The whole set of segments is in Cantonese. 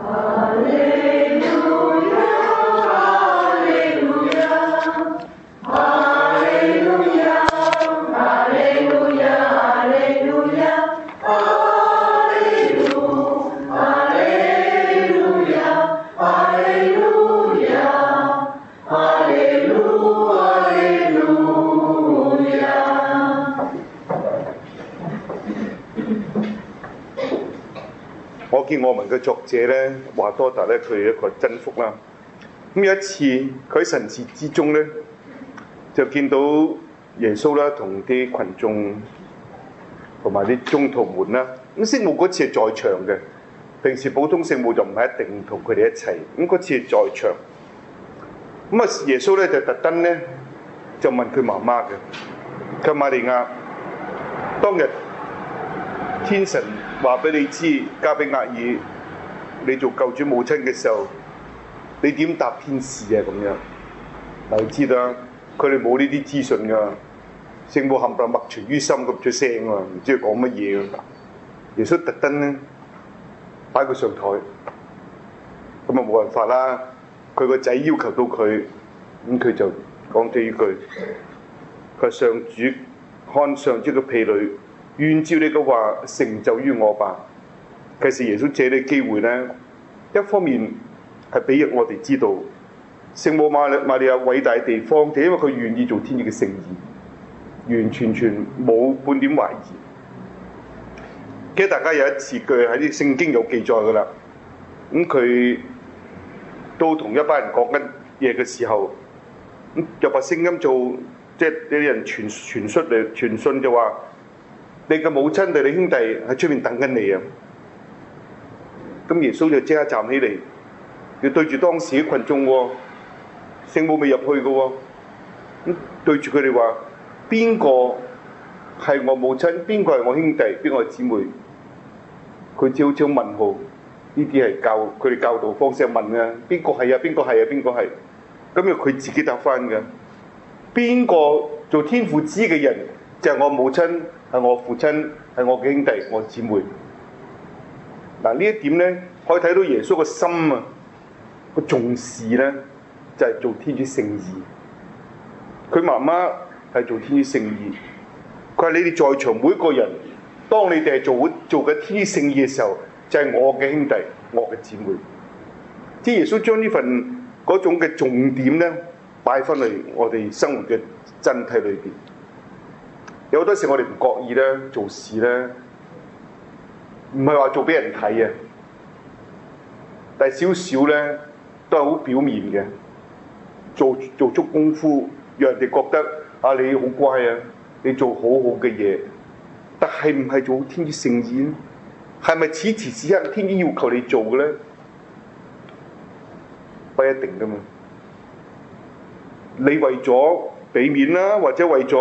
我見我文嘅作者咧，華多達咧，佢係一個真福啦。咁有一次，佢喺神視之中咧，就見到耶穌啦，同啲群眾同埋啲宗徒們啦。咁聖母嗰次係在場嘅，平時普通聖母就唔係一定同佢哋一齊。咁嗰次係在場。咁啊，耶穌咧就特登咧就問佢媽媽嘅，佢話瑪利亞，當日天神話俾你知，加俾額爾你做救主母親嘅時候，你點答天使啊？咁樣，嗱，你知道佢哋冇呢啲資訊噶，聖母冚唪唥默存於心咁出聲喎，唔知佢講乜嘢。耶穌特登咧擺佢上台，咁啊冇辦法啦。佢個仔要求到佢，咁佢就講咗呢句：佢上主看上主嘅婢女，願照你嘅話成就於我吧。其實耶穌借呢個機會咧，一方面係俾我哋知道聖母瑪利亞偉大嘅地方，就因為佢願意做天主嘅聖兒，完全冇半點懷疑。記得大家有一次佢喺啲聖經有記載噶啦，咁佢都同一班人講緊嘢嘅時候，咁有把聲音做，即係有啲人傳信就話：你嘅母親對你兄弟喺出面等緊你啊！咁耶穌就即刻站起嚟，要對住當時啲群眾喎，聖母未入去嘅喎，咁對住佢哋話：邊個係我母親？邊個係我兄弟？邊個係姊妹？佢朝朝問號，呢啲係佢哋教導方式問啊，邊個係啊？邊個係啊？邊個係？咁又佢自己答翻嘅，邊個做天父知嘅人就係我母親，係我父親，係我嘅兄弟，我姊妹。嗱，呢一點咧，可以睇到耶穌個心啊，個重視咧，就係做天主聖兒。佢媽媽係做天主聖兒，佢話你哋在場每一個人，當你哋係做緊天主聖兒嘅時候，就係我嘅兄弟，我嘅姊妹。即係耶穌將呢份嗰種嘅重點咧，擺翻嚟我哋生活嘅真諦裏邊。有好多時我哋唔覺意咧，做事咧，唔係話做俾人睇啊，但係少少咧都係好表面嘅，做足功夫，讓人哋覺得啊你好乖啊，你做好好嘅嘢，但係唔係做天主聖兒咧？係咪此時此刻天主要求你做嘅咧？不一定噶嘛。你為咗俾面啦，或者為咗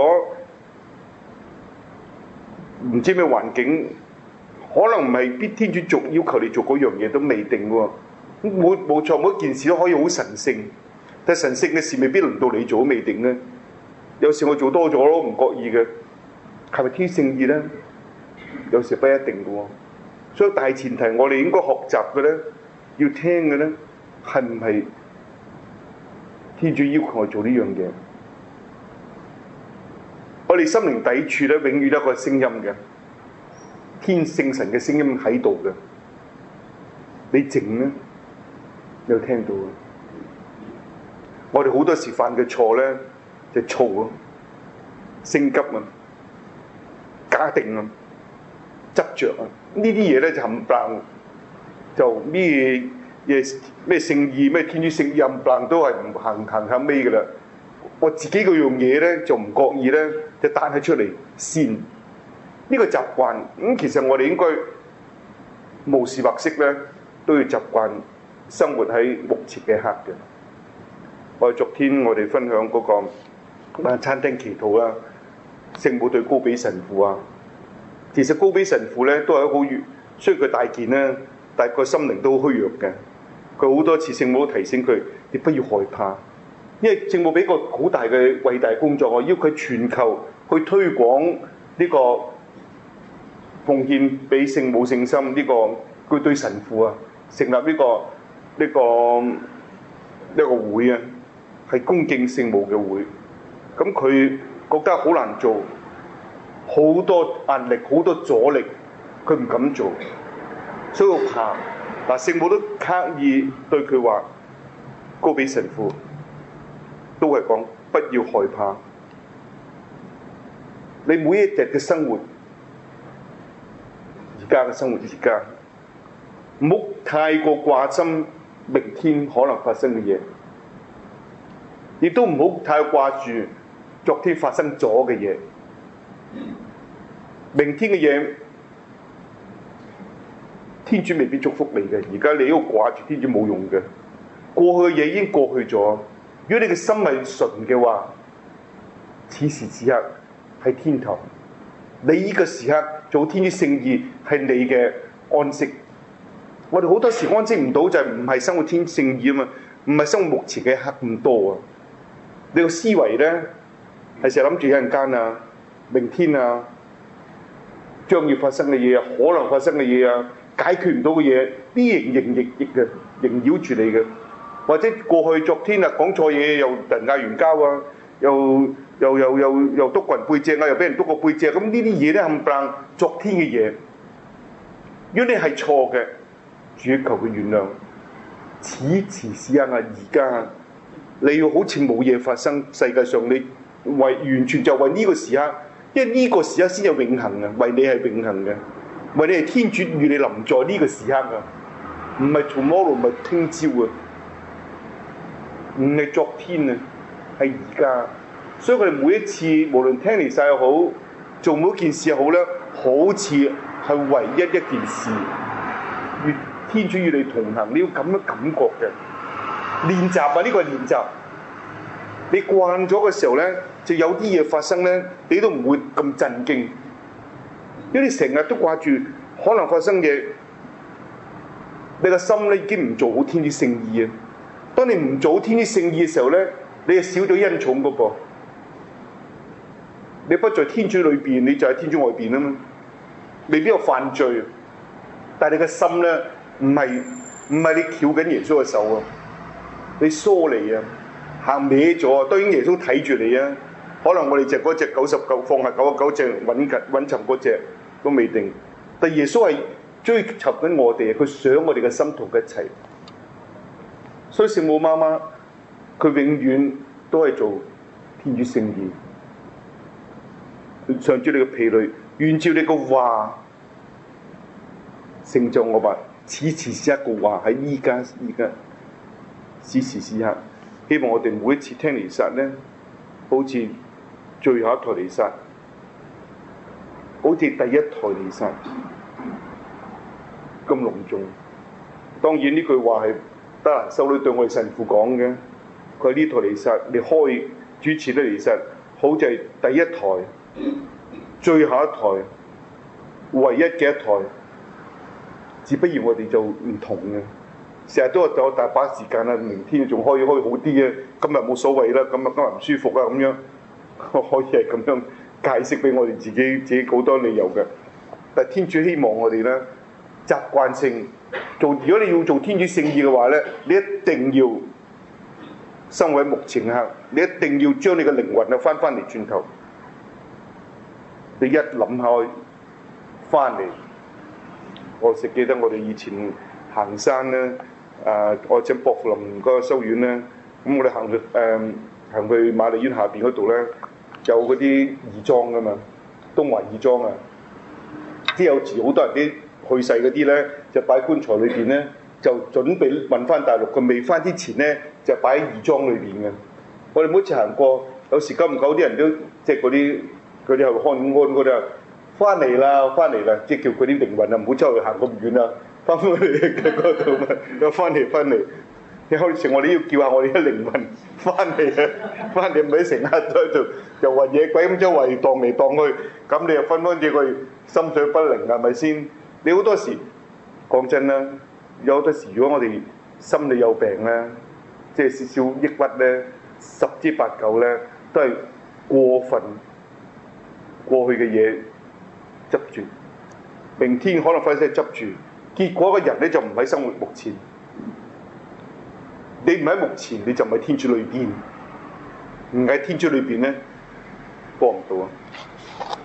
唔知咩環境，可能唔係必天主要求你做嗰樣嘢都未定喎。冇錯，每一件事都可以好神聖，但係神聖嘅事未必輪到你做都未定咧。有時我做多咗咯，唔覺意嘅，係咪天聖意咧？有時不一定嘅喎。所以大前提，我哋應該學習嘅咧，要聽嘅咧，係唔係天主要求我做呢樣嘢？我哋心靈抵處咧，永遠都有一個聲音嘅，天聖神嘅聲音喺度嘅。你靜咧，你有聽到啊？我哋好多時犯嘅錯咧，就係躁啊、性急啊、假定啊、執着啊，呢啲嘢咧就冚唪唥就咩聖意、咩天主聖意冚唪唥都係唔行下尾嘅啦。我自己嗰樣嘢咧就唔覺意咧就彈起出嚟先，呢個習慣其實我哋應該無時或息咧都要習慣生活喺目前嘅刻嘅。我哋昨天我哋分享嗰個餐廳祈禱啦，聖母對高比神父啊，其實高比神父咧都係好軟，雖然佢大件啦，但係個心靈都好虛弱嘅。佢好多次聖母都提醒佢，你不要害怕。因為聖母俾個好大嘅偉大工作，我要佢全球去推廣呢個奉獻俾聖母聖心呢個佢對神父啊成立呢個會啊，係恭敬聖母嘅會。咁佢覺得好難做，好多壓力，好多阻力，佢唔敢做，所以佢怕。嗱，聖母都刻意對佢話，高比神父都係講不要害怕。你每一日嘅生活，而家嘅生活，而家唔好太過掛心明天可能發生嘅嘢，亦都唔好太掛住昨天發生咗嘅嘢。明天嘅嘢，天主未必祝福你嘅。而家你都掛住天主冇用嘅，過去嘅嘢已經過去咗。如果你嘅心係純嘅話，此時此刻喺天堂，你呢個時刻做天主聖意係你嘅安息。我哋好多時安息唔到，就係唔係生活天主聖意啊嘛，唔係生活目前嘅一刻咁多啊。你個思維咧係成日諗住一陣間啊、明天啊、將要發生嘅嘢啊、可能發生嘅嘢啊、解決唔到嘅嘢，啲營營役役嘅縈繞住你嘅，或者過去昨天啊講錯嘢又人嗌完交啊，又督個人背脊啊，又俾人督個背脊，咁呢啲嘢咧冚唪唥昨天嘅嘢。如果你係錯嘅，主求佢原諒。此時此刻啊，而家你要好似冇嘢發生，世界上你完全就為呢個時刻，因為呢個時刻先有永恆啊，為你係永恆嘅，為你係天主與你臨在呢個時刻啊，唔係 tomorrow，唔係聽朝啊，唔係昨天啊，係而家。所以佢哋每一次無論聽彌撒又好，做每一件事又好咧，好似係唯一一件事，與天主與你同行，你要咁樣感覺嘅練習啊！呢個係練習。你慣咗嘅時候咧，就有啲嘢發生咧，你都唔會咁震驚，因為你成日都掛住可能發生嘅，你個心咧已經唔做好天主聖意啊！當你唔做好天主聖意嘅時候咧，你係少咗恩寵嘅噃。你不在天主裏邊，你就喺天主外邊啊嘛。未必有犯罪，但係你嘅心咧唔係你翹緊耶穌嘅手啊，你疏離啊，行歪咗啊。當然耶穌睇住你啊，可能我哋就嗰隻99放下99隻揾尋嗰隻都未定。但耶穌係追求緊我哋，佢想我哋嘅心同佢一齊。所以聖母媽媽佢永遠都係做天主聖意。上主你嘅婢女，願照你個話成就我吧。此時此刻嘅話喺依家，此時此刻，希望我哋每一次聽彌撒咧，好似最後一台彌撒，好似第一台彌撒咁隆重。當然呢句話係德蘭修女對我哋神父講嘅，佢呢台彌撒你開主持呢彌撒，好似係第一台。最後一台，唯一嘅一台，只不然我哋就唔同嘅。成日都話有大把時間啦，明天仲可以好啲嘅，今日冇所謂啦，今日唔舒服啊咁樣，可以係咁樣解釋俾我哋自己好多理由嘅。但係天主希望我哋咧習慣性做，如果你要做天主聖意嘅話咧，你一定要生活喺目前刻，你一定要將你嘅靈魂啊翻嚟轉頭。你一諗開翻嚟，我記得我哋以前行山咧，我喺薄扶林嗰個修院咧，咁我哋行去瑪麗院下邊嗰度咧，有嗰啲義莊噶嘛，東華義莊啊，啲有時好多人啲去世嗰啲咧，就擺棺材裏邊咧，就準備運翻大陸，佢未翻之前咧，就擺喺義莊裏邊嘅。我哋每次行過，有時久唔久啲人都即係嗰啲係看安嗰啲啊，翻嚟啦，即係叫佢啲靈魂啊，唔好出去行咁遠啦，翻返嚟嗰度嘛，又翻嚟。有時我哋要叫下我哋啲靈魂翻嚟啊，翻嚟唔係成日都喺度又話野鬼咁周圍蕩嚟蕩去，咁你又分分鐘佢心緒不寧係咪先？你好多時講真啦，有好多時如果我哋心理有病咧，即係少少抑鬱咧，10之8九咧都係過分。過去嘅嘢執住，明天可能發生執住， 結果個人咧就唔喺生活目前。你唔喺目前，你就唔喺天主裏邊。唔喺天主裏邊咧，過唔到啊！